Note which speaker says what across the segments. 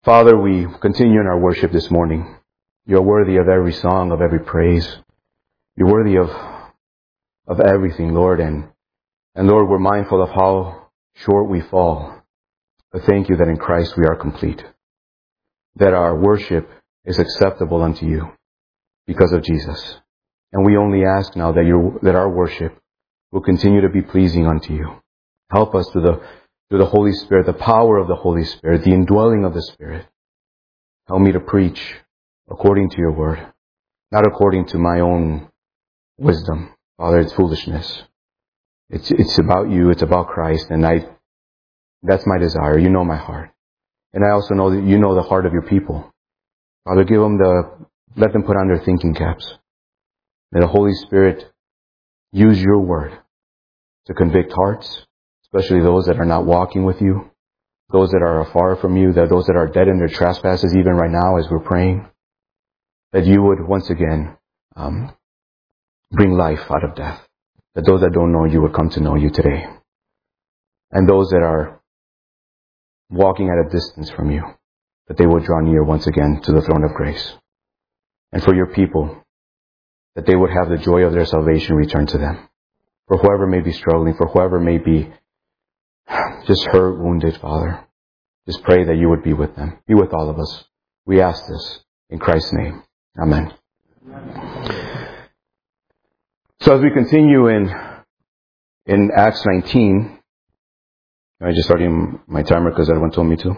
Speaker 1: Father, we continue in our worship this morning. You're worthy of every song, of every praise. You're worthy of everything, Lord. And Lord, we're mindful of how short we fall. But thank you that in Christ we are complete. That our worship is acceptable unto you because of Jesus. And we only ask now that our worship will continue to be pleasing unto you. Help us through the Holy Spirit, the power of the Holy Spirit, the indwelling of the Spirit. Help me to preach according to your word, not according to my own wisdom. Father, it's foolishness. It's about you. It's about Christ. And that's my desire. You know my heart. And I also know that you know the heart of your people. Father, let them put on their thinking caps. May the Holy Spirit use your word to convict hearts, especially those that are not walking with you, those that are afar from you, those that are dead in their trespasses even right now as we're praying, that you would once again bring life out of death, that those that don't know you would come to know you today, and those that are walking at a distance from you, that they will draw near once again to the throne of grace. And for your people, that they would have the joy of their salvation return to them. For whoever may be struggling, for whoever may be just hurt, wounded, Father, just pray that you would be with them. Be with all of us. We ask this in Christ's name. Amen. So as we continue in Acts 19, I just started my timer because everyone told me to.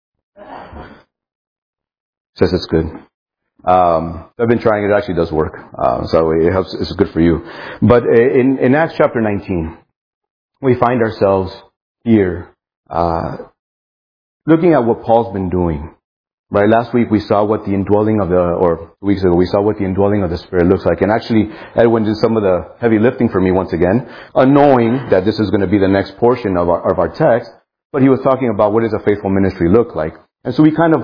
Speaker 1: Says it's good. I've been trying. It actually does work. So it helps. It's good for you. But in Acts chapter 19, we find ourselves here looking at what Paul's been doing. Right? Last week we saw what the indwelling of or 2 weeks ago we saw what the indwelling of the Spirit looks like. And actually Edwin did some of the heavy lifting for me once again, knowing that this is going to be the next portion of our text. But he was talking about what does a faithful ministry look like. And so I kind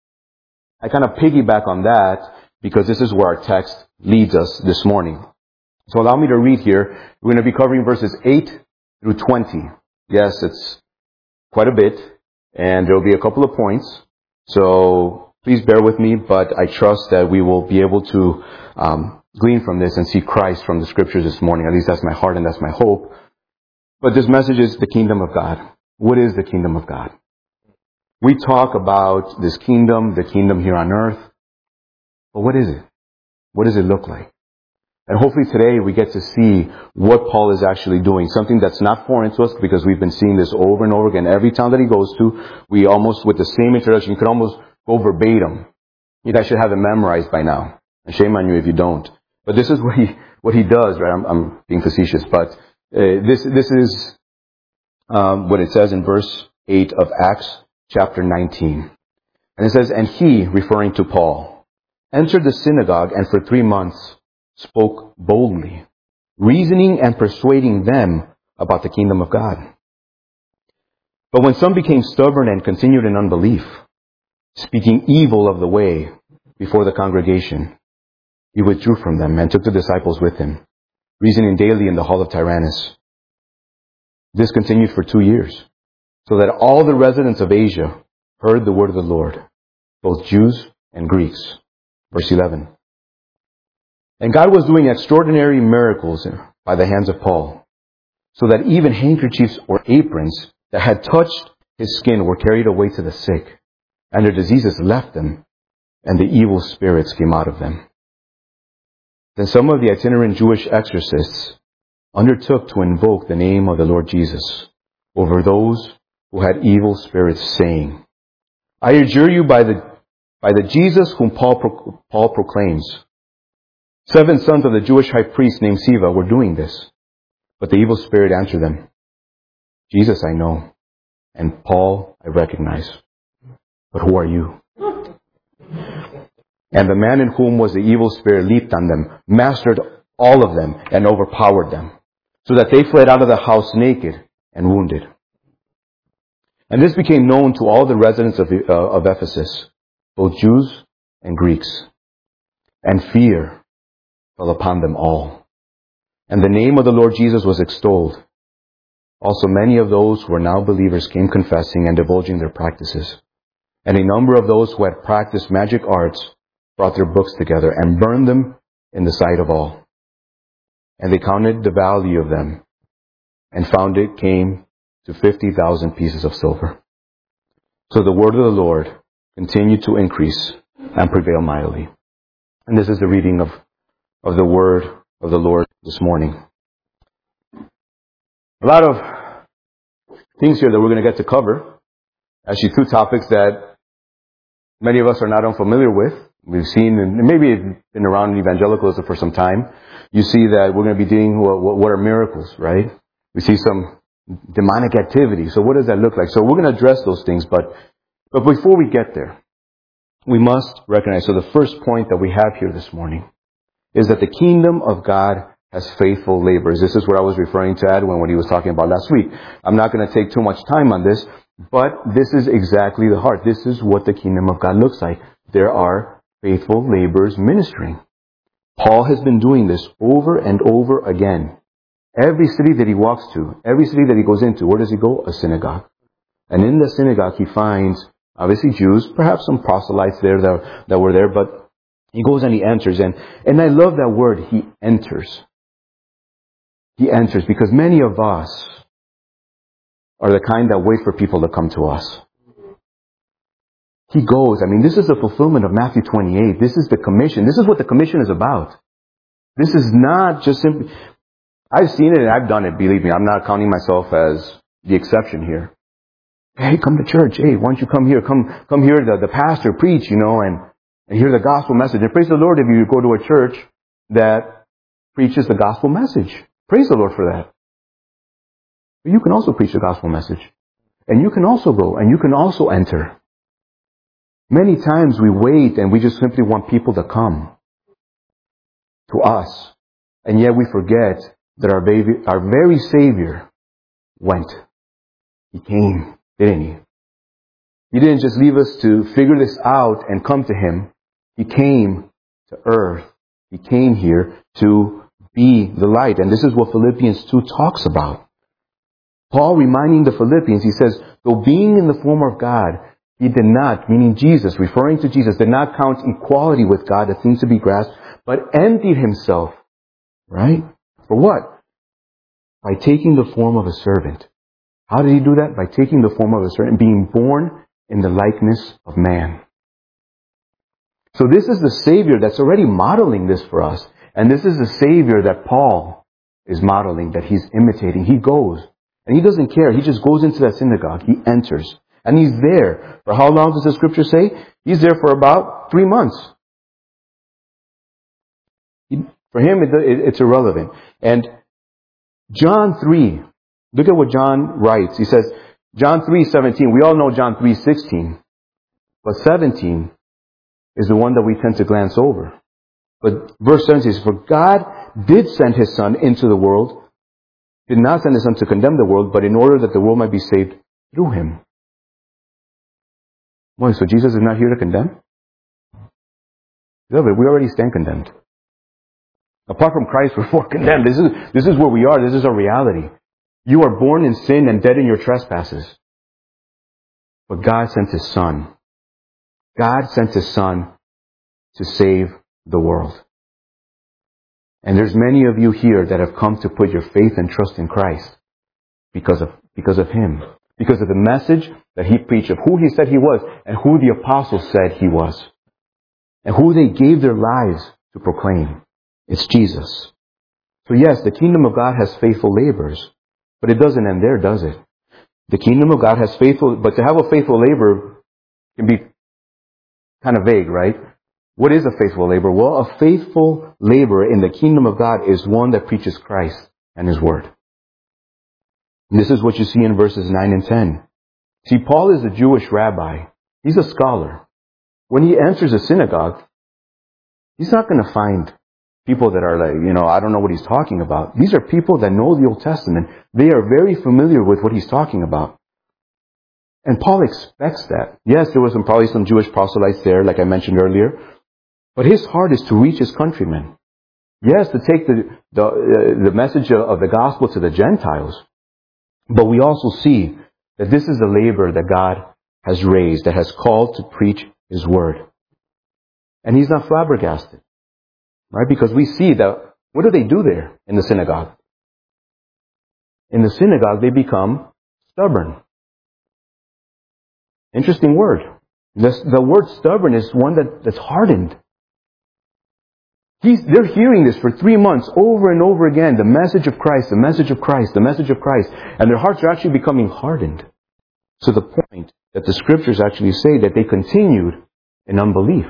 Speaker 1: of piggyback on that because this is where our text leads us this morning. So allow me to read here. We're going to be covering verses 8 through 20. Yes, it's quite a bit, and there will be a couple of points. So please bear with me, but I trust that we will be able to glean from this and see Christ from the Scriptures this morning. At least that's my heart and that's my hope. But this message is the kingdom of God. What is the kingdom of God? We talk about this kingdom, the kingdom here on earth. But what is it? What does it look like? And hopefully today we get to see what Paul is actually doing. Something that's not foreign to us because we've been seeing this over and over again. Every town that he goes to, we almost, with the same introduction, you could almost go verbatim. You guys should have it memorized by now. And shame on you if you don't. But this is what he does, right? I'm being facetious. But this is what it says in verse 8 of Acts chapter 19. And it says, "And he," referring to Paul, "entered the synagogue and for 3 months spoke boldly, reasoning and persuading them about the kingdom of God. But when some became stubborn and continued in unbelief, speaking evil of the way before the congregation, he withdrew from them and took the disciples with him, reasoning daily in the hall of Tyrannus. This continued for 2 years, so that all the residents of Asia heard the word of the Lord, both Jews and Greeks." Verse 11. "And God was doing extraordinary miracles by the hands of Paul, so that even handkerchiefs or aprons that had touched his skin were carried away to the sick, and their diseases left them, and the evil spirits came out of them. Then some of the itinerant Jewish exorcists undertook to invoke the name of the Lord Jesus over those who had evil spirits, saying, 'I adjure you by the Jesus whom Paul proclaims.' 7 sons of the Jewish high priest named Sceva were doing this. But the evil spirit answered them, 'Jesus I know, and Paul I recognize. But who are you?' And the man in whom was the evil spirit leaped on them, mastered all of them, and overpowered them, so that they fled out of the house naked and wounded. And this became known to all the residents of Ephesus, both Jews and Greeks. And fear fell upon them all. And the name of the Lord Jesus was extolled. Also many of those who were now believers came confessing and divulging their practices. And a number of those who had practiced magic arts brought their books together and burned them in the sight of all. And they counted the value of them and found it came to 50,000 pieces of silver. So the word of the Lord continued to increase and prevail mightily. And this is the reading of the word of the Lord this morning. A lot of things here that we're going to get to cover. Actually, two topics that many of us are not unfamiliar with. We've seen, and maybe it's been around evangelicalism for some time. You see that we're going to be dealing with what are miracles, right? We see some demonic activity. So what does that look like? So we're going to address those things, but before we get there, we must recognize. So the first point that we have here this morning is that the kingdom of God has faithful laborers. This is what I was referring to Edwin when he was talking about last week. I'm not going to take too much time on this, but this is exactly the heart. This is what the kingdom of God looks like. There are faithful laborers ministering. Paul has been doing this over and over again. Every city that he walks to, every city that he goes into, where does he go? A synagogue. And in the synagogue he finds, obviously Jews, perhaps some proselytes there that were there, but he goes and he enters. And I love that word, he enters. He enters because many of us are the kind that wait for people to come to us. He goes. I mean, this is the fulfillment of Matthew 28. This is the commission. This is what the commission is about. This is not just simply... I've seen it and I've done it, believe me. I'm not counting myself as the exception here. Hey, come to church. Hey, why don't you come here? Come hear the pastor preach, and hear the gospel message. And praise the Lord if you go to a church that preaches the gospel message. Praise the Lord for that. But you can also preach the gospel message. And you can also go and you can also enter. Many times we wait and we just simply want people to come to us. And yet we forget that our very Savior went. He came, didn't he? He didn't just leave us to figure this out and come to Him. He came to earth. He came here to be the light. And this is what Philippians 2 talks about. Paul reminding the Philippians, he says, though being in the form of God, he did not, meaning Jesus, referring to Jesus, did not count equality with God a thing to be grasped, but emptied himself. Right? For what? By taking the form of a servant. How did he do that? By taking the form of a servant, being born in the likeness of man. So this is the Savior that's already modeling this for us. And this is the Savior that Paul is modeling, that he's imitating. He goes. And he doesn't care. He just goes into that synagogue. He enters. And he's there. For how long does the scripture say? He's there for about 3 months. For him, it's irrelevant. And John 3, look at what John writes. He says, John 3:17. We all know John 3:16. But 17 is the one that we tend to glance over. But verse 17 says, for God did send His Son into the world, did not send His Son to condemn the world, but in order that the world might be saved through Him. Well, so Jesus is not here to condemn? No, but we already stand condemned. Apart from Christ, we're condemned. This is where we are. This is our reality. You are born in sin and dead in your trespasses. But God sent His Son. God sent His Son to save the world. And there's many of you here that have come to put your faith and trust in Christ because of Him. Because of the message that He preached, of who He said He was, and who the apostles said He was. And who they gave their lives to proclaim. It's Jesus. So yes, the kingdom of God has faithful laborers. But it doesn't end there, does it? The kingdom of God has faithful, but to have a faithful laborer can be kind of vague, right? What is a faithful laborer? Well, a faithful laborer in the kingdom of God is one that preaches Christ and His word. And this is what you see in verses 9 and 10. See, Paul is a Jewish rabbi. He's a scholar. When he enters a synagogue, he's not going to find people that are like, I don't know what he's talking about. These are people that know the Old Testament. They are very familiar with what he's talking about. And Paul expects that. Yes, there was probably some Jewish proselytes there, like I mentioned earlier. But his heart is to reach his countrymen. Yes, to take the message of the gospel to the Gentiles. But we also see that this is the labor that God has raised, that has called to preach His word. And he's not flabbergasted. Right? Because we see that, what do they do there in the synagogue? In the synagogue, they become stubborn. Interesting word. The word stubborn is one that's hardened. They're hearing this for 3 months over and over again. The message of Christ, the message of Christ, the message of Christ. And their hearts are actually becoming hardened. To the point that the scriptures actually say that they continued in unbelief.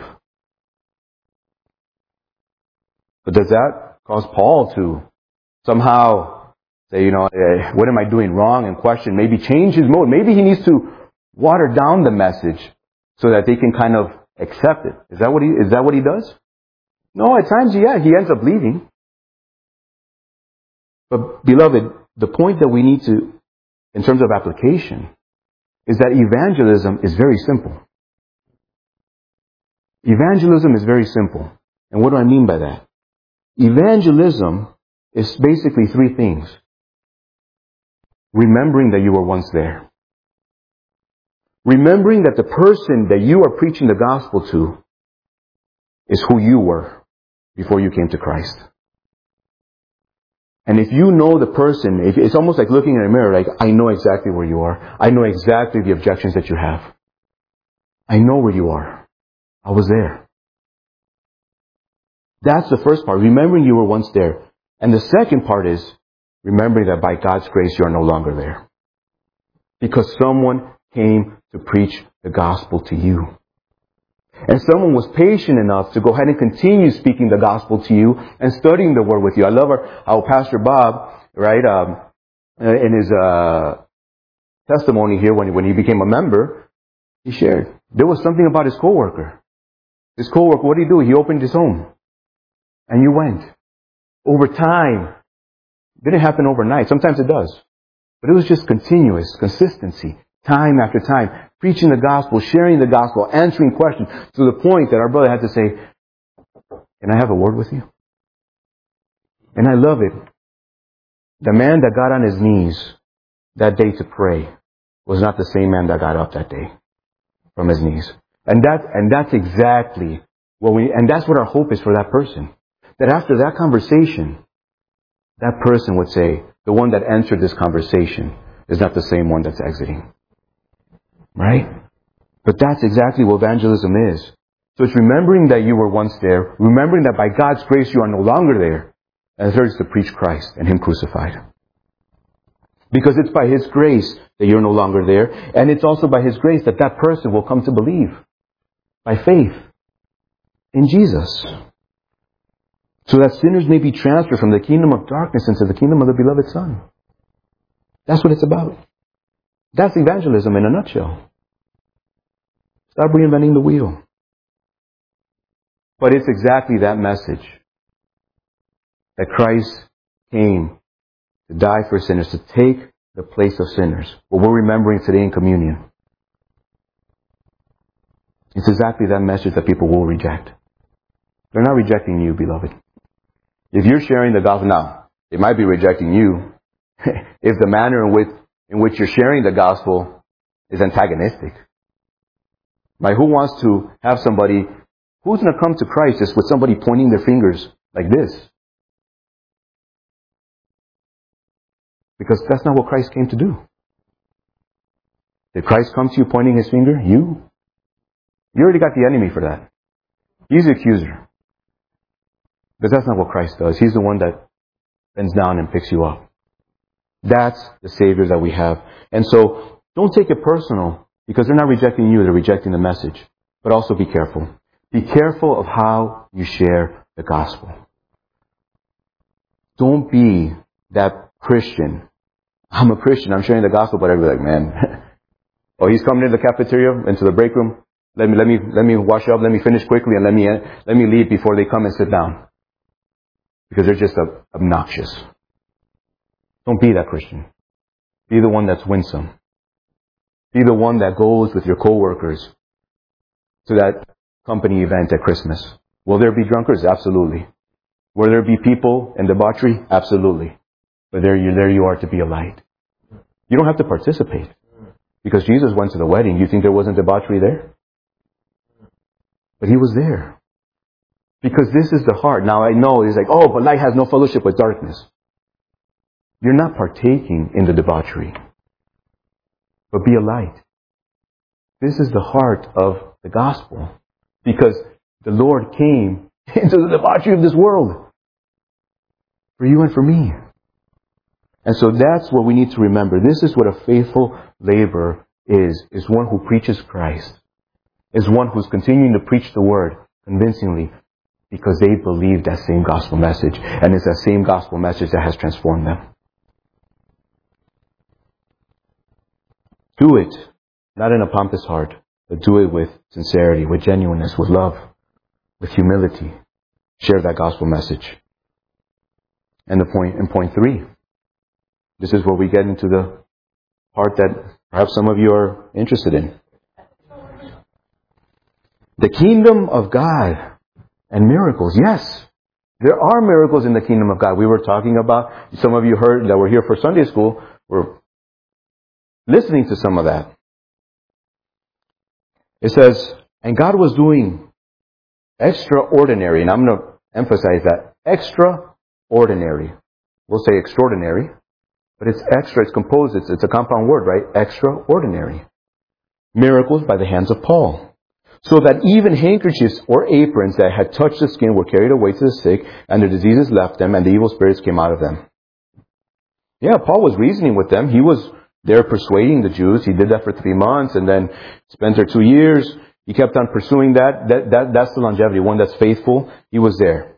Speaker 1: But does that cause Paul to somehow say, what am I doing wrong, and question, maybe change his mode? Maybe he needs to water down the message so that they can kind of accept it. Is that what he does? No, at times, he ends up leaving. But beloved, the point that we need to, in terms of application, is that evangelism is very simple. Evangelism is very simple. And what do I mean by that? Evangelism is basically 3 things. Remembering that you were once there. Remembering that the person that you are preaching the gospel to is who you were before you came to Christ. And if you know the person, it's almost like looking in a mirror, like, I know exactly where you are. I know exactly the objections that you have. I know where you are. I was there. That's the first part, remembering you were once there. And the second part is remembering that by God's grace you are no longer there. Because someone came to preach the gospel to you. And someone was patient enough to go ahead and continue speaking the gospel to you and studying the word with you. I love how Pastor Bob, right, in his testimony here when he became a member, he shared. There was something about his coworker. His coworker, what did he do? He opened his home. And you went. Over time. It didn't happen overnight. Sometimes it does. But it was just continuous, consistency, time after time, preaching the gospel, sharing the gospel, answering questions, to the point that our brother had to say, can I have a word with you? And I love it. The man that got on his knees that day to pray was not the same man that got up that day from his knees. And that's exactly and that's what our hope is for that person. That after that conversation, that person would say, the one that entered this conversation is not the same one that's exiting. Right? But that's exactly what evangelism is. So it's remembering that you were once there, remembering that by God's grace you are no longer there, and third is to preach Christ and Him crucified. Because it's by His grace that you're no longer there, and it's also by His grace that that person will come to believe by faith in Jesus. So that sinners may be transferred from the kingdom of darkness into the kingdom of the beloved Son. That's what it's about. That's evangelism in a nutshell. Stop reinventing the wheel. But it's exactly that message. That Christ came to die for sinners, to take the place of sinners. What we're remembering today in communion. It's exactly that message that people will reject. They're not rejecting you, beloved. If you're sharing the gospel now, they might be rejecting you if the manner in which you're sharing the gospel is antagonistic. Right? Who wants to have somebody, who's going to come to Christ just with somebody pointing their fingers like this? Because that's not what Christ came to do. Did Christ come to you pointing His finger? You already got the enemy for that. He's the accuser. But that's not what Christ does. He's the one that bends down and picks you up. That's the Savior that we have. And so, don't take it personal, because they're not rejecting you, they're rejecting the message. But also be careful. Be careful of how you share the gospel. Don't be that Christian. I'm a Christian, I'm sharing the gospel, but everybody's like, man, oh, he's coming into the cafeteria, into the break room. Let me wash up, let me finish quickly, and let me leave before they come and sit down. Because they're just obnoxious. Don't be that Christian. Be the one that's winsome. Be the one that goes with your coworkers to that company event at Christmas. Will there be drunkards? Absolutely. Will there be people in debauchery? Absolutely. But there you are to be a light. You don't have to participate. Because Jesus went to the wedding. You think there wasn't debauchery there? But He was there. Because this is the heart. Now I know it's like, oh, but light has no fellowship with darkness. You're not partaking in the debauchery. But be a light. This is the heart of the gospel. Because the Lord came into the debauchery of this world. For you and for me. And so that's what we need to remember. This is what a faithful laborer is one who preaches Christ. Is one who's continuing to preach the word convincingly because they believe that same gospel message. And it's that same gospel message that has transformed them. Do it, not in a pompous heart, but do it with sincerity, with genuineness, with love, with humility. Share that gospel message. And in point 3, this is where we get into the part that perhaps some of you are interested in. The kingdom of God and miracles. Yes, there are miracles in the kingdom of God. We were talking about, some of you heard that were here for Sunday school, were listening to some of that. It says, and God was doing extraordinary, and I'm going to emphasize that, extraordinary. We'll say extraordinary, but it's extra, it's composed, it's a compound word, right? Extraordinary. Miracles by the hands of Paul. So that even handkerchiefs or aprons that had touched the skin were carried away to the sick, and their diseases left them, and the evil spirits came out of them. Yeah, Paul was reasoning with them. He was there persuading the Jews. He did that for 3 months, and then spent there 2 years. He kept on pursuing that. That's the longevity. One that's faithful. He was there.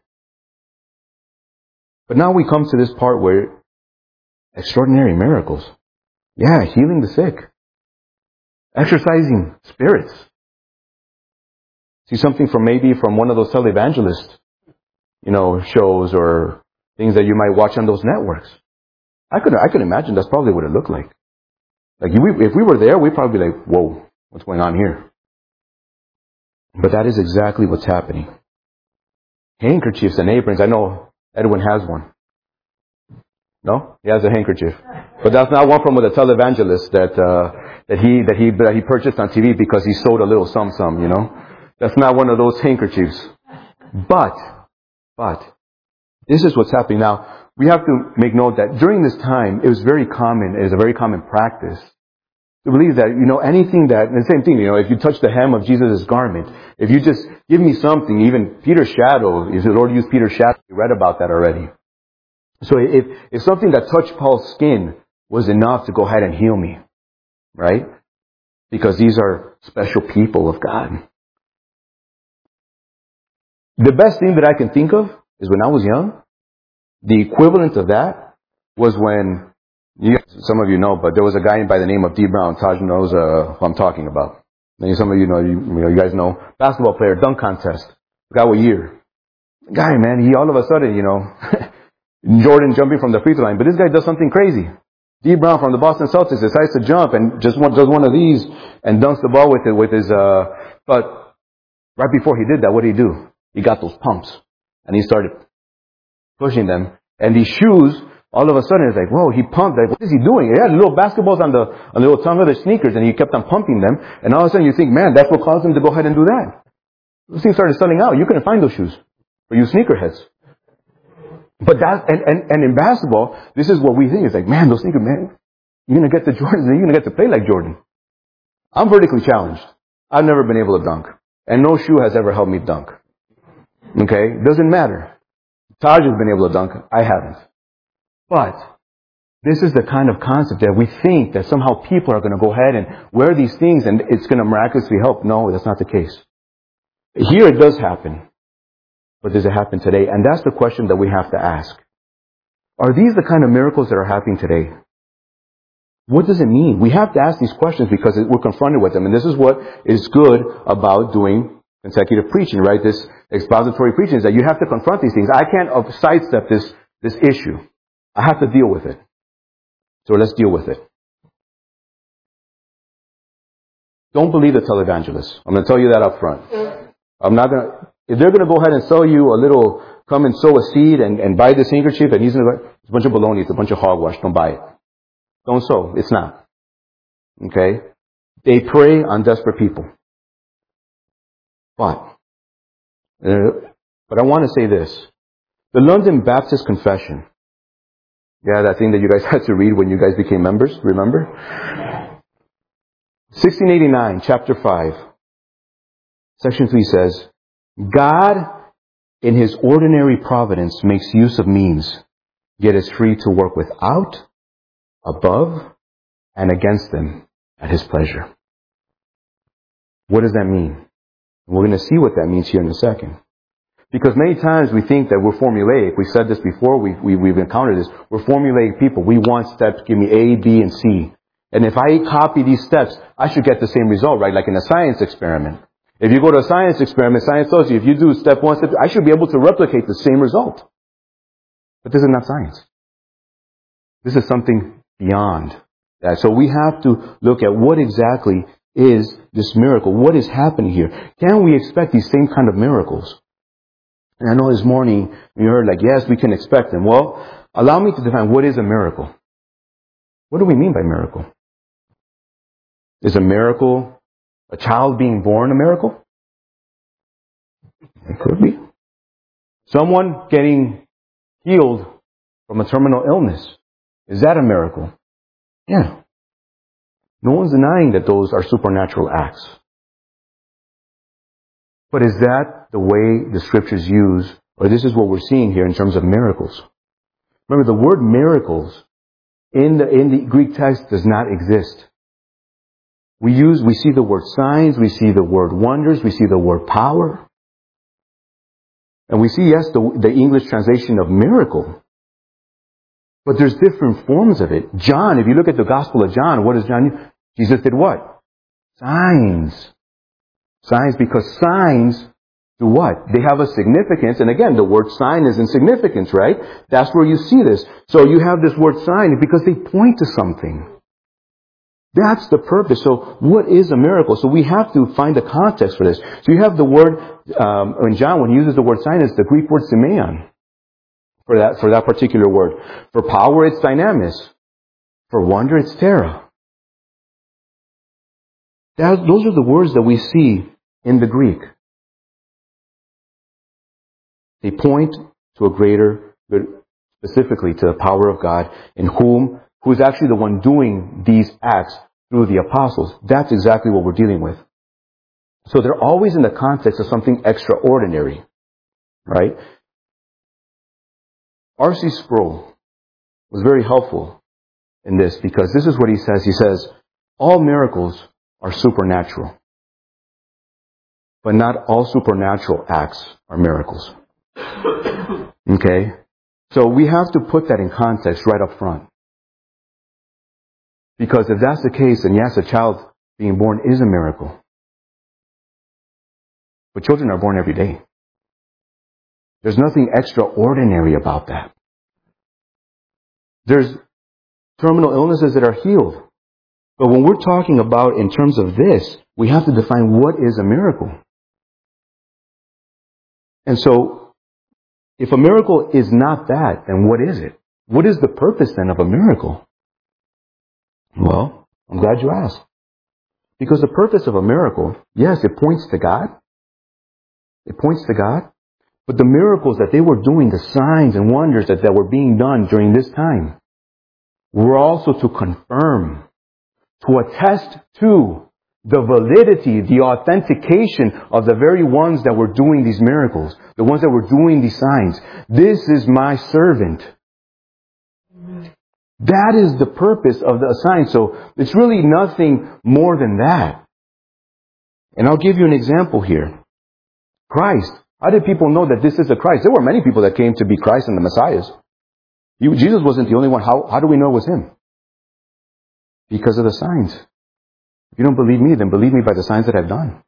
Speaker 1: But now we come to this part where extraordinary miracles. Yeah, healing the sick. Exorcising spirits. See something from one of those televangelist, shows or things that you might watch on those networks. I could imagine that's probably what it looked like. Like if we were there, we'd probably be like, whoa, what's going on here? But that is exactly what's happening. Handkerchiefs and aprons. I know Edwin has one. No? He has a handkerchief. But that's not one from the televangelist that he purchased on TV because he sold a little some. That's not one of those handkerchiefs. But, this is what's happening now. We have to make note that during this time, it is a very common practice to believe that, anything that, and the same thing, if you touch the hem of Jesus' garment, if you just give me something, even Peter's shadow, if the Lord used Peter's shadow, we read about that already. So if something that touched Paul's skin was enough to go ahead and heal me, right? Because these are special people of God. The best thing that I can think of is when I was young, the equivalent of that was when, some of you know, but there was a guy by the name of D. Brown. Taj knows who I'm talking about. Maybe some of you know, you guys know, basketball player, dunk contest. Forgot what year. The guy, man, he all of a sudden, Jordan jumping from the free throw line, but this guy does something crazy. D. Brown from the Boston Celtics decides to jump and does one of these and dunks the ball with his, but right before he did that, what did he do? He got those pumps and he started pushing them, and these shoes, all of a sudden, it's like, whoa, he pumped. Like, what is he doing? He had little basketballs on the little tongue of the sneakers, and he kept on pumping them. And all of a sudden, you think, man, that's what caused him to go ahead and do that. Those things started selling out. You couldn't find those shoes for you sneakerheads. But that, and in basketball, this is what we think. It's like, man, those sneakers, man, you're going to get the Jordans, and you're going to get to play like Jordan. I'm vertically challenged. I've never been able to dunk, and no shoe has ever helped me dunk. Okay, doesn't matter. Taj has been able to dunk. I haven't. But this is the kind of concept that we think that somehow people are going to go ahead and wear these things and it's going to miraculously help. No, that's not the case. Here it does happen. But does it happen today? And that's the question that we have to ask. Are these the kind of miracles that are happening today? What does it mean? We have to ask these questions because we're confronted with them. And this is what is good about doing consecutive preaching, right? This expository preaching is that you have to confront these things. I can't sidestep this issue. I have to deal with it. So let's deal with it. Don't believe the televangelists. I'm going to tell you that up front. If they're going to go ahead and sell you a little, come and sow a seed and buy this handkerchief and it's a bunch of baloney, it's a bunch of hogwash, don't buy it. Don't sow. It's not. Okay? They prey on desperate people. But I want to say this. The London Baptist Confession. Yeah, that thing that you guys had to read when you guys became members, remember? 1689, chapter 5, section 3 says, God, in His ordinary providence, makes use of means, yet is free to work without, above, and against them at His pleasure. What does that mean? We're going to see what that means here in a second. Because many times we think that we're formulaic. We said this before. We've encountered this. We're formulaic people. We want steps. Give me A, B, and C. And if I copy these steps, I should get the same result, right? Like in a science experiment. If you go to a science experiment, science tells you if you do step 1, step 2, I should be able to replicate the same result. But this is not science. This is something beyond that. So we have to look at what exactly is this miracle. What is happening here? Can we expect these same kind of miracles? And I know this morning you heard like, yes, we can expect them. Well, allow me to define what is a miracle. What do we mean by miracle? Is a miracle a child being born a miracle? It could be. Someone getting healed from a terminal illness. Is that a miracle? Yeah. No one's denying that those are supernatural acts. But is that the way the scriptures use, or this is what we're seeing here in terms of miracles? Remember, the word miracles in the Greek text does not exist. We see the word signs, we see the word wonders, we see the word power. And we see, yes, the English translation of miracle. But there's different forms of it. John, if you look at the Gospel of John, what does John use? Jesus did what? Signs. Signs, because signs do what? They have a significance. And again, the word sign is in significance, right? That's where you see this. So you have this word sign because they point to something. That's the purpose. So what is a miracle? So we have to find the context for this. So you have the word, in John, when he uses the word sign, it's the Greek word semeion for that particular word. For power, it's dynamis. For wonder, it's terra. Those are the words that we see in the Greek. They point to a greater good, specifically to the power of God, in who's actually the one doing these acts through the apostles. That's exactly what we're dealing with. So they're always in the context of something extraordinary, right? R.C. Sproul was very helpful in this because this is what he says. He says, all miracles are supernatural, but not all supernatural acts are miracles. Okay? So we have to put that in context right up front. Because if that's the case, then yes, a child being born is a miracle. But children are born every day. There's nothing extraordinary about that. There's terminal illnesses that are healed. But when we're talking about in terms of this, we have to define what is a miracle. And so, if a miracle is not that, then what is it? What is the purpose then of a miracle? Well, I'm glad you asked. Because the purpose of a miracle, yes, it points to God. It points to God. But the miracles that they were doing, the signs and wonders that were being done during this time, were also to confirm, to attest to the validity, the authentication of the very ones that were doing these miracles, the ones that were doing these signs. This is my servant. That is the purpose of the sign. So it's really nothing more than that. And I'll give you an example here. Christ. How did people know that this is the Christ? There were many people that came to be Christ and the Messiahs. Jesus wasn't the only one. How do we know it was him? Because of the signs. If you don't believe me, then believe me by the signs that I've done.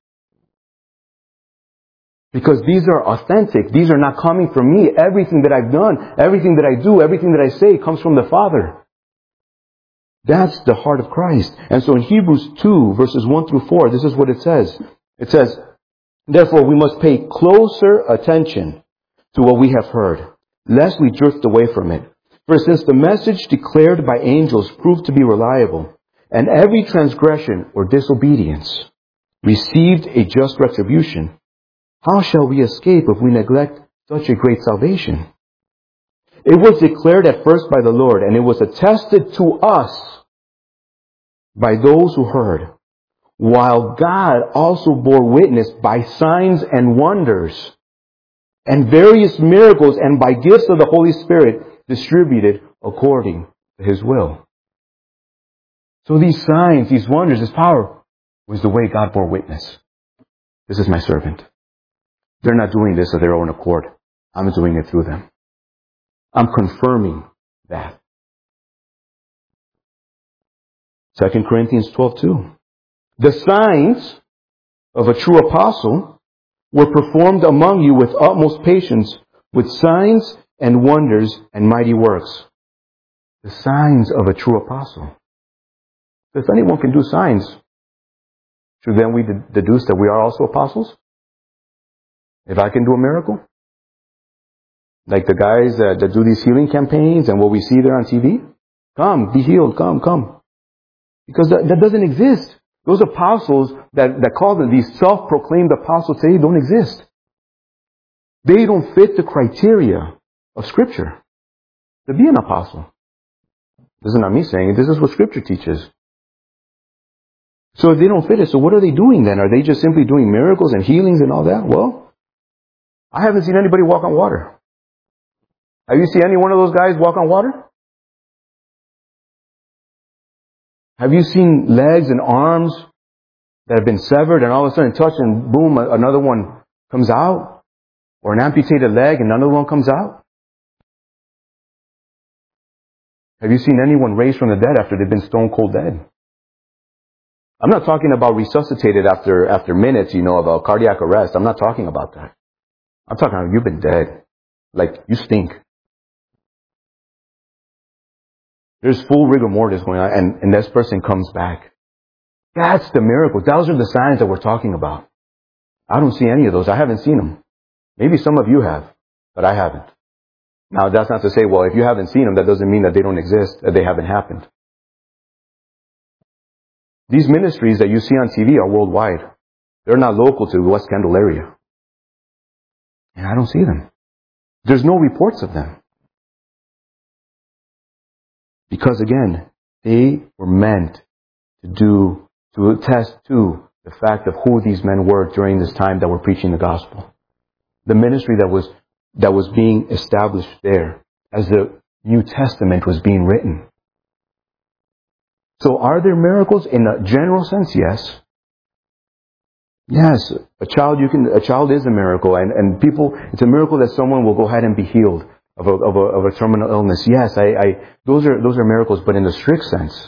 Speaker 1: Because these are authentic. These are not coming from me. Everything that I've done, everything that I do, everything that I say comes from the Father. That's the heart of Christ. And so in Hebrews 2, verses 1 through 4, this is what it says. It says, therefore we must pay closer attention to what we have heard, lest we drift away from it. For since the message declared by angels proved to be reliable, and every transgression or disobedience received a just retribution, how shall we escape if we neglect such a great salvation? It was declared at first by the Lord, and it was attested to us by those who heard, while God also bore witness by signs and wonders and various miracles and by gifts of the Holy Spirit distributed according to His will. So these signs, these wonders, this power was the way God bore witness. This is my servant. They're not doing this of their own accord. I'm doing it through them. I'm confirming that. 2 Corinthians 12:2. The signs of a true apostle were performed among you with utmost patience, with signs and wonders and mighty works. The signs of a true apostle. If anyone can do signs, should then we deduce that we are also apostles? If I can do a miracle? Like the guys that do these healing campaigns and what we see there on TV? Come, be healed, come. Because that doesn't exist. Those apostles that call them, these self-proclaimed apostles today, don't exist. They don't fit the criteria of Scripture to be an apostle. This is not me saying it. This is what Scripture teaches. So if they don't fit it, so what are they doing then? Are they just simply doing miracles and healings and all that? Well, I haven't seen anybody walk on water. Have you seen any one of those guys walk on water? Have you seen legs and arms that have been severed and all of a sudden touch and boom, another one comes out? Or an amputated leg and another one comes out? Have you seen anyone raised from the dead after they've been stone cold dead? I'm not talking about resuscitated after minutes, of a cardiac arrest. I'm not talking about that. I'm talking about you've been dead. Like, you stink. There's full rigor mortis going on, and this person comes back. That's the miracle. Those are the signs that we're talking about. I don't see any of those. I haven't seen them. Maybe some of you have, but I haven't. Now, that's not to say, well, if you haven't seen them, that doesn't mean that they don't exist, that they haven't happened. These ministries that you see on TV are worldwide. They're not local to the West Kendall area. And I don't see them. There's no reports of them. Because again, they were meant to attest to the fact of who these men were during this time that were preaching the gospel. The ministry that was being established there as the New Testament was being written. So are there miracles in a general sense? Yes. Yes, a child is a miracle, and people, it's a miracle that someone will go ahead and be healed of a terminal illness. Yes, those are miracles, but in the strict sense,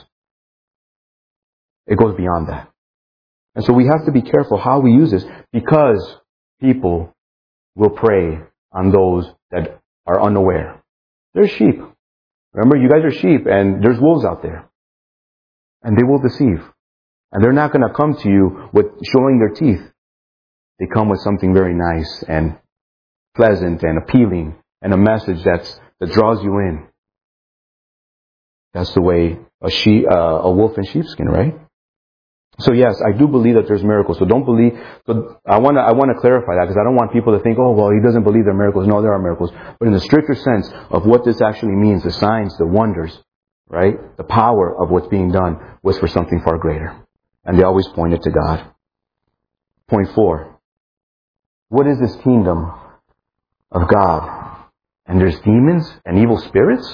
Speaker 1: it goes beyond that. And so we have to be careful how we use this, because people will prey on those that are unaware. They're sheep. Remember, you guys are sheep, and there's wolves out there. And they will deceive. And they're not going to come to you with showing their teeth. They come with something very nice and pleasant and appealing, and a message that draws you in. That's the way a wolf in sheepskin, right? So yes, I do believe that there's miracles. So don't believe. So I want to clarify that, because I don't want people to think, oh well, he doesn't believe there are miracles. No, there are miracles. But in the stricter sense of what this actually means, the signs, the wonders, right? The power of what's being done was for something far greater. And they always pointed to God. Point 4. What is this kingdom of God? And there's demons and evil spirits?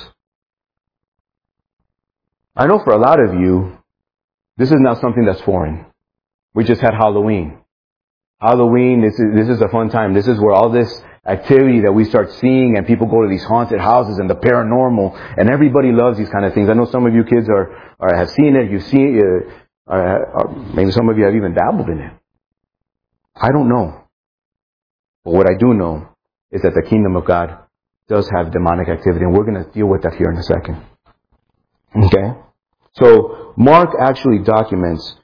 Speaker 1: I know for a lot of you, this is not something that's foreign. We just had Halloween. Halloween, this is a fun time. This is where all this activity that we start seeing, and people go to these haunted houses and the paranormal, and everybody loves these kind of things. I know some of you kids have seen it. You've seen it. Maybe some of you have even dabbled in it. I don't know. But what I do know is that the kingdom of God does have demonic activity, and we're going to deal with that here in a second. Okay? So Mark actually documents,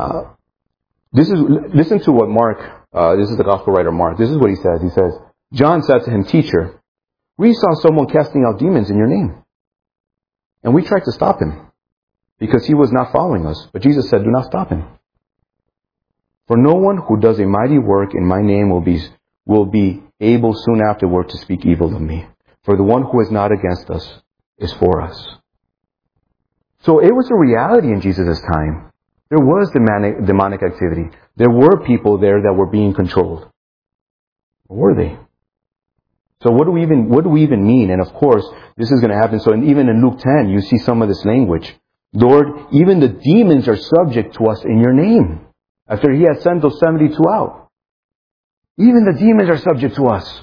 Speaker 1: listen to what Mark, this is the gospel writer Mark, this is what he says. He says, John said to him, "Teacher, we saw someone casting out demons in your name, and we tried to stop him, because he was not following us. But Jesus said, do not stop him. For no one who does a mighty work in my name will be able soon afterward to speak evil of me. For the one who is not against us is for us. So it was a reality in Jesus' time. There was demonic activity. There were people there that were being controlled. Or were they? So what do we even mean? And of course, this is going to happen. So even in Luke 10, you see some of this language. Lord, even the demons are subject to us in your name. After he had sent those 72 out. Even the demons are subject to us.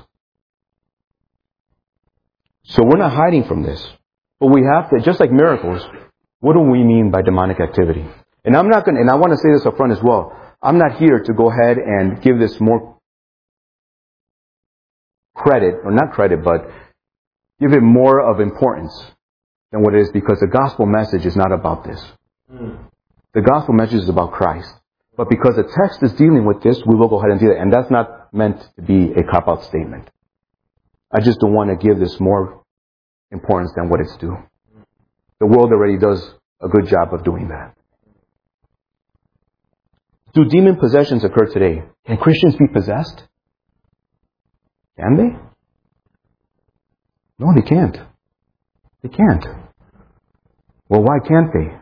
Speaker 1: So we're not hiding from this. But we have to, just like miracles, what do we mean by demonic activity? And I want to say this up front as well. I'm not here to go ahead and give this more credit, or not credit, but give it more of importance than what it is, because the gospel message is not about this. The gospel message is about Christ. But because the text is dealing with this, we will go ahead and do that. And that's not meant to be a cop-out statement. I just don't want to give this more importance than what it's due. The world already does a good job of doing that. Do demon possessions occur today? Can Christians be possessed? Can they? No, they can't. They can't. Well, why can't they?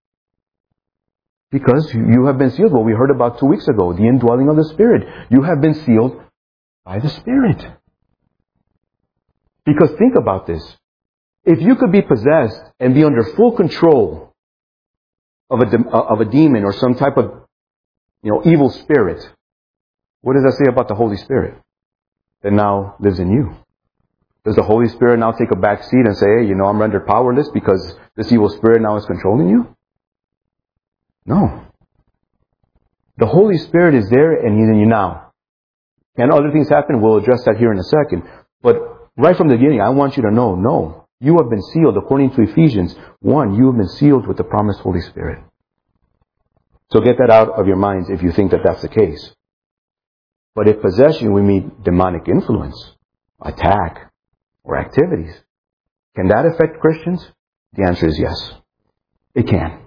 Speaker 1: Because you have been sealed. What we heard about 2 weeks ago, the indwelling of the Spirit. You have been sealed by the Spirit. Because think about this. If you could be possessed and be under full control of a demon or some type of, evil spirit, what does that say about the Holy Spirit that now lives in you? Does the Holy Spirit now take a back seat and say, hey, I'm rendered powerless because this evil spirit now is controlling you? No. The Holy Spirit is there and He's in you now. Can other things happen? We'll address that here in a second. But right from the beginning, I want you to know, no. You have been sealed, according to Ephesians 1, you have been sealed with the promised Holy Spirit. So get that out of your minds if you think that that's the case. But if possession, we mean demonic influence, attack, or activities. Can that affect Christians? The answer is yes. It can.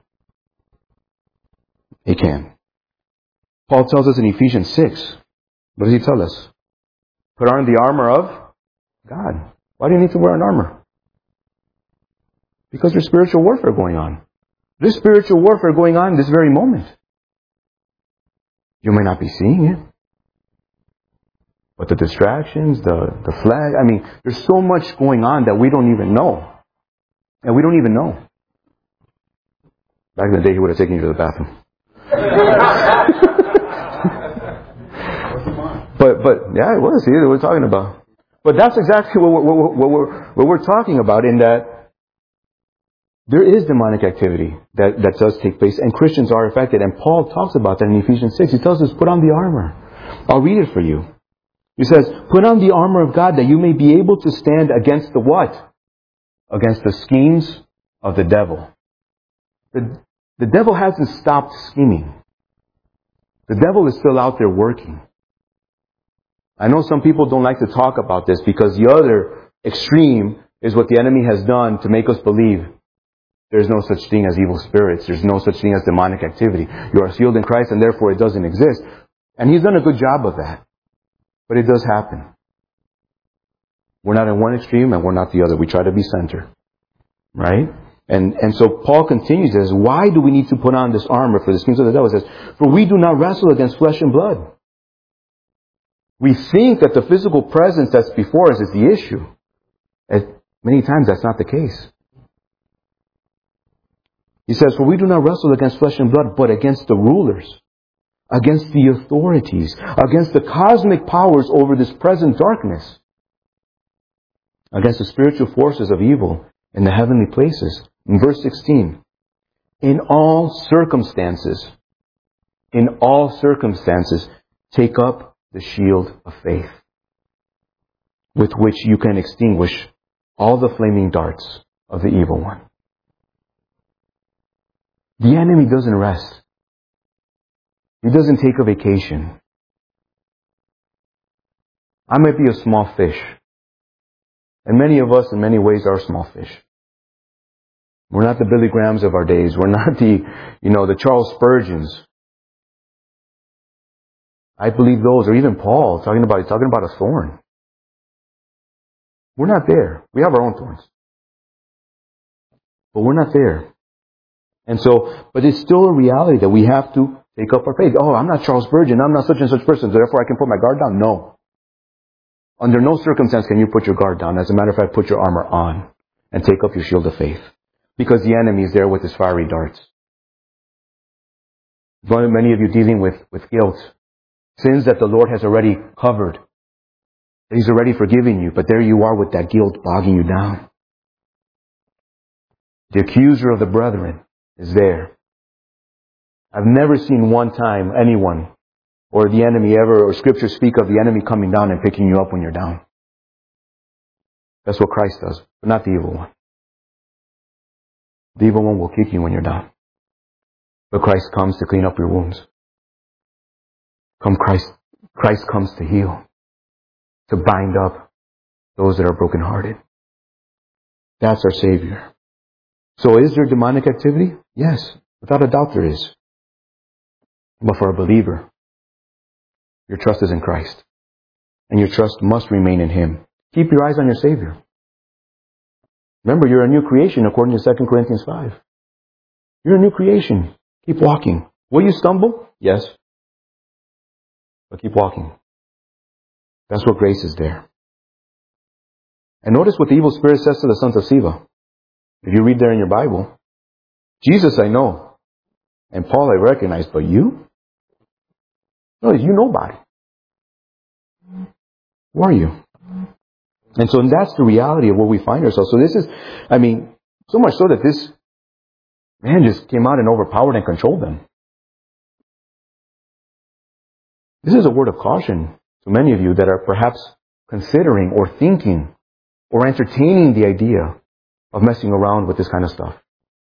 Speaker 1: It can. Paul tells us in Ephesians 6, what does he tell us? Put on the armor of God. Why do you need to wear an armor? Because there's spiritual warfare going on. There's spiritual warfare going on in this very moment. You may not be seeing it. But the distractions, the flag, there's so much going on that we don't even know. And we don't even know. Back in the day, he would have taken you to the bathroom. but yeah, it was. See, what we're talking about. But that's exactly what we're talking about, in that there is demonic activity that does take place, and Christians are affected. And Paul talks about that in Ephesians 6. He tells us, put on the armor. I'll read it for you. He says, put on the armor of God that you may be able to stand against the what? Against the schemes of the devil. The devil hasn't stopped scheming. The devil is still out there working. I know some people don't like to talk about this because the other extreme is what the enemy has done to make us believe there's no such thing as evil spirits. There's no such thing as demonic activity. You are sealed in Christ and therefore it doesn't exist. And he's done a good job of that. But it does happen. We're not in one extreme and we're not the other. We try to be center. Right? And so Paul continues, says, why do we need to put on this armor for the schemes of the devil? He says, for we do not wrestle against flesh and blood. We think that the physical presence that's before us is the issue. And many times that's not the case. He says, for we do not wrestle against flesh and blood, but against the rulers, against the authorities, against the cosmic powers over this present darkness, against the spiritual forces of evil in the heavenly places. In verse 16, in all circumstances, take up the shield of faith, with which you can extinguish all the flaming darts of the evil one. The enemy doesn't rest. He doesn't take a vacation. I might be a small fish. And many of us, in many ways, are small fish. We're not the Billy Grahams of our days. We're not the Charles Spurgeons. I believe those, or even Paul, talking about a thorn. We're not there. We have our own thorns. But we're not there. And so, but it's still a reality that we have to take up our faith. Oh, I'm not Charles Spurgeon. I'm not such and such person. So therefore I can put my guard down. No. Under no circumstance can you put your guard down. As a matter of fact, put your armor on and take up your shield of faith. Because the enemy is there with his fiery darts. Many of you dealing with guilt. Sins that the Lord has already covered. That He's already forgiven you. But there you are with that guilt bogging you down. The accuser of the brethren is there. I've never seen one time anyone or the enemy ever, or Scripture speak of the enemy coming down and picking you up when you're down. That's what Christ does, but not the evil one. The evil one will kick you when you're down. But Christ comes to clean up your wounds. Christ comes to heal, to bind up those that are brokenhearted. That's our Savior. So is there demonic activity? Yes, without a doubt there is. But for a believer, your trust is in Christ. And your trust must remain in Him. Keep your eyes on your Savior. Remember, you're a new creation according to 2 Corinthians 5. You're a new creation. Keep walking. Will you stumble? Yes. But keep walking. That's what grace is there. And notice what the evil spirit says to the sons of Sceva. If you read there in your Bible, Jesus I know, and Paul I recognize, but you? No, you nobody. Who are you? And so that's the reality of where we find ourselves. So this is, so much so that this man just came out and overpowered and controlled them. This is a word of caution to many of you that are perhaps considering or thinking or entertaining the idea of messing around with this kind of stuff.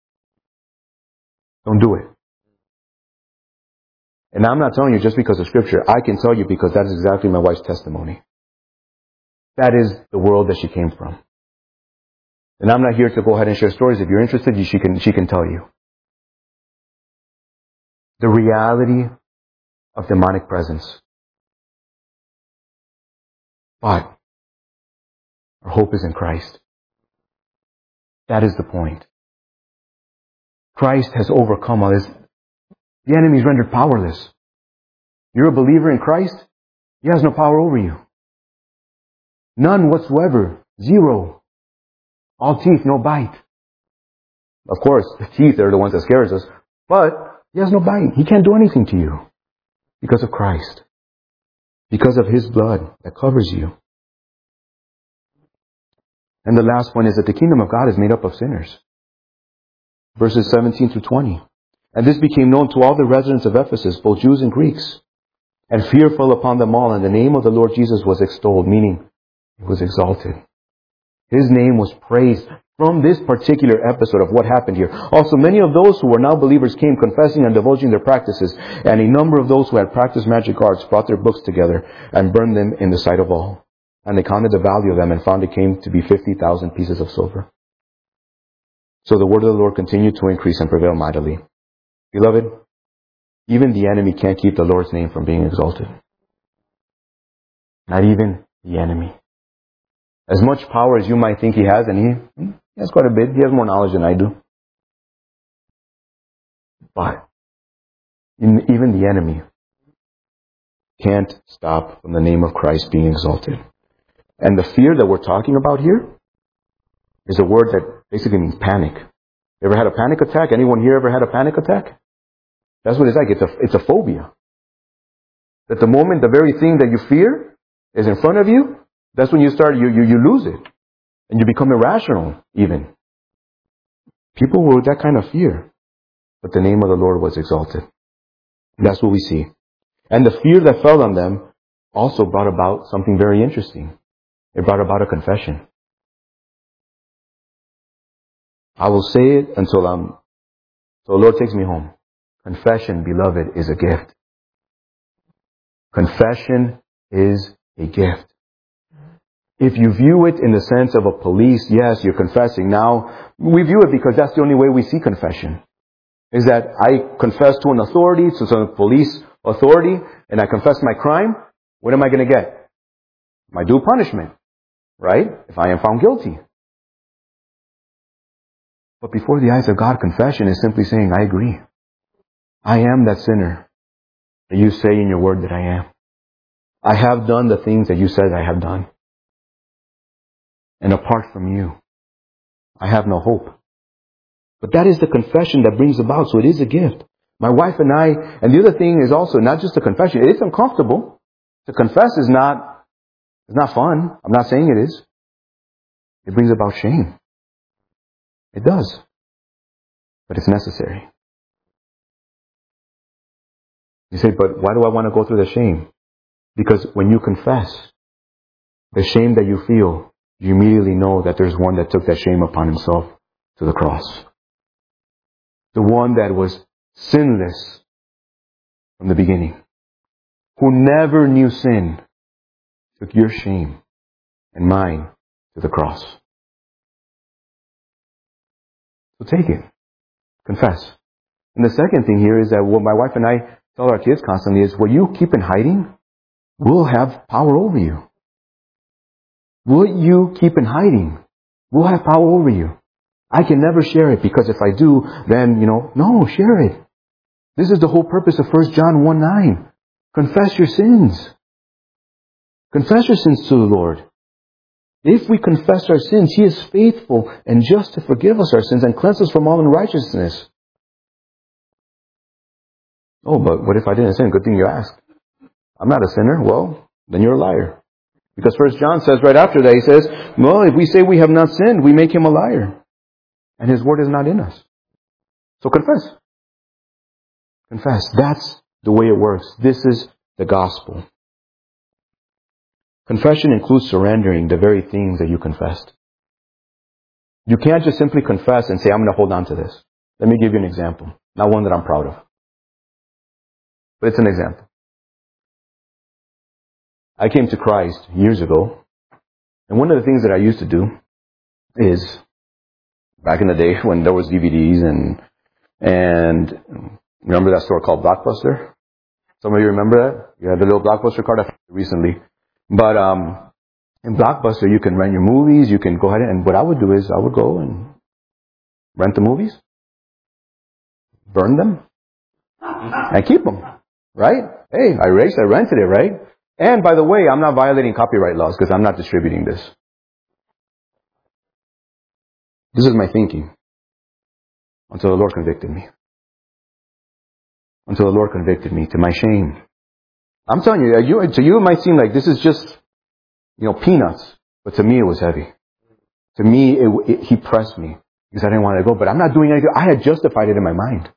Speaker 1: Don't do it. And I'm not telling you just because of Scripture. I can tell you because that is exactly my wife's testimony. That is the world that she came from. And I'm not here to go ahead and share stories. If you're interested, she can tell you. The reality of demonic presence. But our hope is in Christ. That is the point. Christ has overcome all this. The enemy is rendered powerless. You're a believer in Christ, He has no power over you. None whatsoever. Zero. All teeth, no bite. Of course, the teeth are the ones that scares us, but He has no bite. He can't do anything to you because of Christ. Because of His blood that covers you. And the last one is that the kingdom of God is made up of sinners. Verses 17 through 20. And this became known to all the residents of Ephesus, both Jews and Greeks. And fear fell upon them all, and the name of the Lord Jesus was extolled, meaning He was exalted. His name was praised from this particular episode of what happened here. Also, many of those who were now believers came confessing and divulging their practices, and a number of those who had practiced magic arts brought their books together and burned them in the sight of all. And they counted the value of them and found it came to be 50,000 pieces of silver. So the word of the Lord continued to increase and prevail mightily. Beloved, even the enemy can't keep the Lord's name from being exalted. Not even the enemy. As much power as you might think he has, and he has quite a bit. He has more knowledge than I do. But even the enemy can't stop from the name of Christ being exalted. And the fear that we're talking about here is a word that basically means panic. You ever had a panic attack? Anyone here ever had a panic attack? That's what it's like. It's a phobia. That the moment the very thing that you fear is in front of you, that's when you lose it. And you become irrational even. People were with that kind of fear. But the name of the Lord was exalted. And that's what we see. And the fear that fell on them also brought about something very interesting. It brought about a confession. I will say it until the Lord takes me home. Confession, beloved, is a gift. Confession is a gift. If you view it in the sense of a police, yes, you're confessing. Now, we view it because that's the only way we see confession. Is that I confess to an authority, to some police authority, and I confess my crime. What am I going to get? My due punishment, right? If I am found guilty. But before the eyes of God, confession is simply saying, I agree. I am that sinner that you say in your word that I am. I have done the things that you said I have done. And apart from you, I have no hope. But that is the confession that brings about, so it is a gift. My wife and I, and the other thing is also not just a confession, it's uncomfortable. To confess is not fun. I'm not saying it is. It brings about shame. It does. But it's necessary. You say, but why do I want to go through the shame? Because when you confess, the shame that you feel, you immediately know that there's one that took that shame upon himself to the cross. The one that was sinless from the beginning, who never knew sin, took your shame and mine to the cross. So take it. Confess. And the second thing here is that what my wife and I tell our kids constantly is, what you keep in hiding, we'll have power over you. What you keep in hiding, we'll have power over you. I can never share it because if I do, then, no, share it. This is the whole purpose of 1 John 1:9. Confess your sins. Confess your sins to the Lord. If we confess our sins, He is faithful and just to forgive us our sins and cleanse us from all unrighteousness. Oh, but what if I didn't sin? Good thing you asked. I'm not a sinner. Well, then you're a liar. Because 1 John says right after that, he says, well, if we say we have not sinned, we make Him a liar. And His word is not in us. So confess. Confess. That's the way it works. This is the gospel. Confession includes surrendering the very things that you confessed. You can't just simply confess and say, I'm going to hold on to this. Let me give you an example. Not one that I'm proud of. But it's an example. I came to Christ years ago. And one of the things that I used to do is, back in the day when there was DVDs and remember that store called Blockbuster? Some of you remember that? You had the little Blockbuster card. I found it recently. But in Blockbuster, you can rent your movies. You can go ahead and what I would do is I would go and rent the movies, burn them, and keep them. Right? Hey, I rented it, right? And by the way, I'm not violating copyright laws because I'm not distributing this. This is my thinking. Until the Lord convicted me. Until the Lord convicted me to my shame. I'm telling you, to you it might seem like this is just, peanuts. But to me it was heavy. To me, He pressed me because I didn't want to go. But I'm not doing anything. I had justified it in my mind.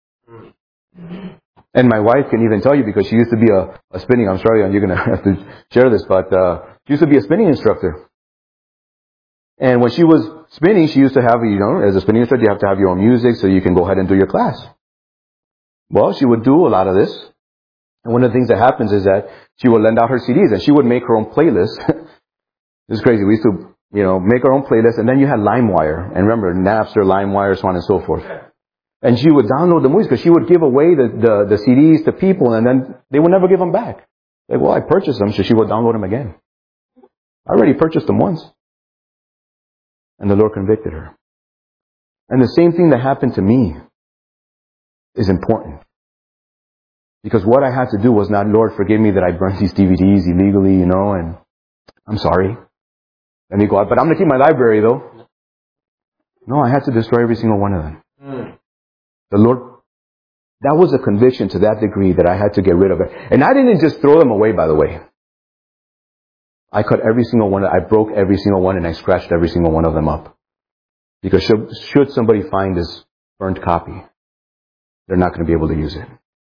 Speaker 1: And my wife can even tell you because she used to be a spinning, I'm sorry, you're going to have to share this, but she used to be a spinning instructor. And when she was spinning, she used to have, as a spinning instructor, you have to have your own music so you can go ahead and do your class. Well, she would do a lot of this. And one of the things that happens is that she would lend out her CDs and she would make her own playlist. This is crazy. We used to, make our own playlist, and then you had LimeWire. And remember, Napster, LimeWire, so on and so forth. And she would download the movies because she would give away the CDs to people and then they would never give them back. Like, well, I purchased them, so she would download them again. I already purchased them once. And the Lord convicted her. And the same thing that happened to me is important. Because what I had to do was not, Lord, forgive me that I burned these DVDs illegally, and I'm sorry. Let me go out. But I'm going to keep my library, though. No, I had to destroy every single one of them. The Lord, that was a conviction to that degree that I had to get rid of it. And I didn't just throw them away, by the way. I cut every single one, I broke every single one, and I scratched every single one of them up. Because should somebody find this burnt copy, they're not going to be able to use it.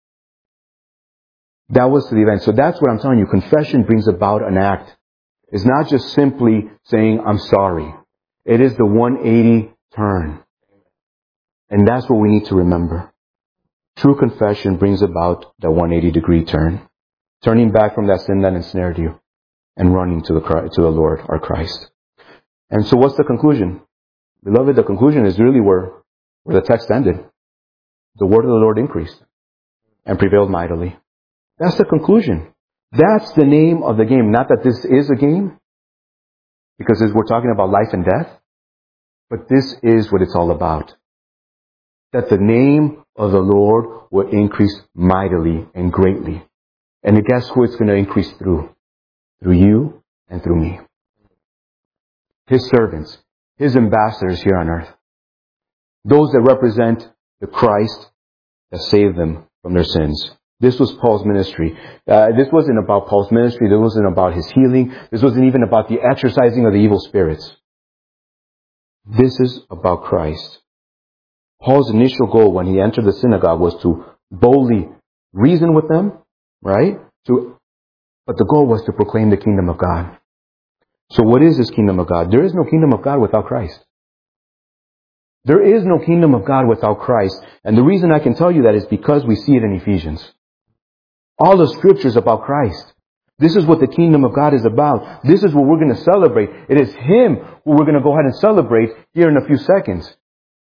Speaker 1: That was to the event. So that's what I'm telling you. Confession brings about an act. It's not just simply saying, I'm sorry. It is the 180 turn. And that's what we need to remember. True confession brings about the 180 degree turn. Turning back from that sin that ensnared you. and running to the Lord, our Christ. And so what's the conclusion? Beloved, the conclusion is really where the text ended. The word of the Lord increased and prevailed mightily. That's the conclusion. That's the name of the game. Not that this is a game, because we're talking about life and death, but this is what it's all about. That the name of the Lord will increase mightily and greatly. And guess who it's going to increase through? Through you and through me. His servants, His ambassadors here on earth. Those that represent the Christ that saved them from their sins. This was Paul's ministry. This wasn't about Paul's ministry. This wasn't about his healing. This wasn't even about the exorcising of the evil spirits. This is about Christ. Paul's initial goal when he entered the synagogue was to boldly reason with them, right? But the goal was to proclaim the kingdom of God. So what is this kingdom of God? There is no kingdom of God without Christ. There is no kingdom of God without Christ. And the reason I can tell you that is because we see it in Ephesians. All the scriptures about Christ. This is what the kingdom of God is about. This is what we're going to celebrate. It is Him who we're going to go ahead and celebrate here in a few seconds.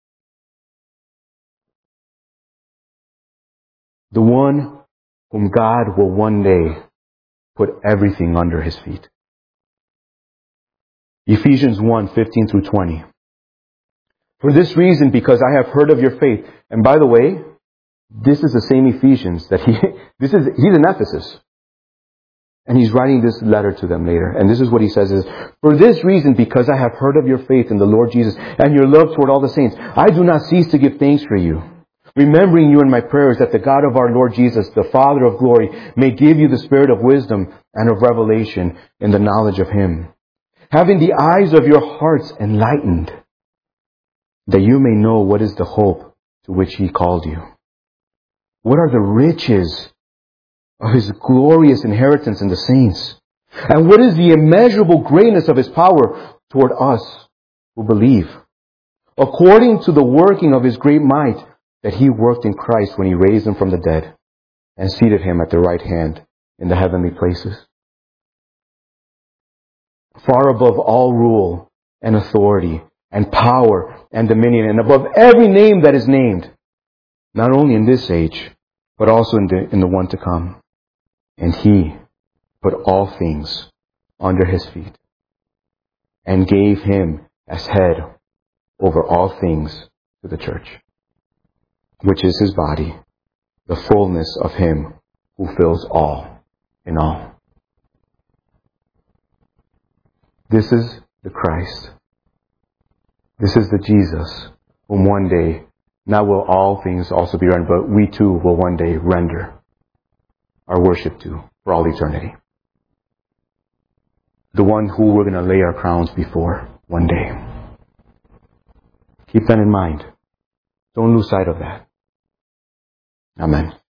Speaker 1: The one whom God will one day put everything under His feet. Ephesians 1:15 through 20. For this reason, because I have heard of your faith. And by the way, this is the same Ephesians that he's in Ephesus. And he's writing this letter to them later. And this is what he says is, for this reason, because I have heard of your faith in the Lord Jesus and your love toward all the saints, I do not cease to give thanks for you, remembering you in my prayers, that the God of our Lord Jesus, the Father of glory, may give you the spirit of wisdom and of revelation in the knowledge of Him, having the eyes of your hearts enlightened, that you may know what is the hope to which He called you. What are the riches of His glorious inheritance in the saints? And what is the immeasurable greatness of His power toward us who believe? According to the working of His great might that He worked in Christ when He raised Him from the dead and seated Him at the right hand in the heavenly places, far above all rule and authority and power and dominion, and above every name that is named, not only in this age, but also in the one to come. And He put all things under His feet and gave Him as head over all things to the church, which is His body, the fullness of Him who fills all in all. This is the Christ. This is the Jesus whom one day, not will all things also be rendered, but we too will one day render our worship to for all eternity. The one who we're going to lay our crowns before one day. Keep that in mind. Don't lose sight of that. Amen.